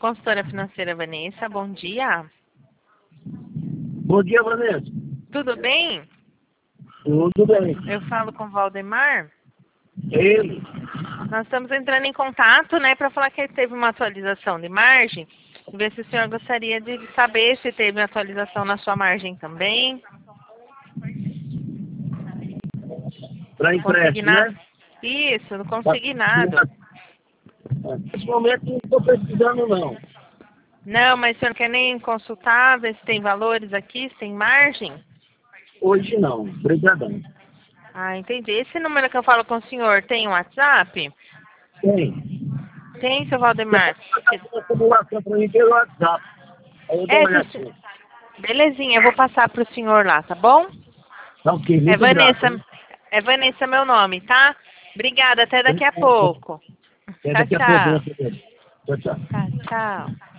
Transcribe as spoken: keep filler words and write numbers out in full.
Consultora financeira Vanessa, bom dia. Bom dia, Vanessa. Tudo bem? Tudo bem. Eu falo com o Valdemar. Ele? Nós estamos entrando em contato, né, para falar que teve uma atualização de margem. Ver se o senhor gostaria de saber se teve atualização na sua margem também. Para empréstimo, né? Isso, não consegui nada. Nesse momento não estou precisando, não. Não, mas o senhor não quer nem consultar, ver se tem valores aqui, se tem margem? Hoje não. Obrigadão. Ah, entendi. Esse número que eu falo com o senhor tem um WhatsApp? Tem. Tem, seu Valdemar. Você pode acumulação para mim pelo WhatsApp. Aí eu dou É, uma se o olhadinha. senhor- Belezinha, eu vou passar para o senhor lá, tá bom? Tá ok, muito É Vanessa, grato, hein? é Vanessa meu nome, tá? Obrigada, até daqui a pouco. Até Tchau, daqui a pouco, tchau. né, Fernando? Tchau, tchau. Tchau, tchau.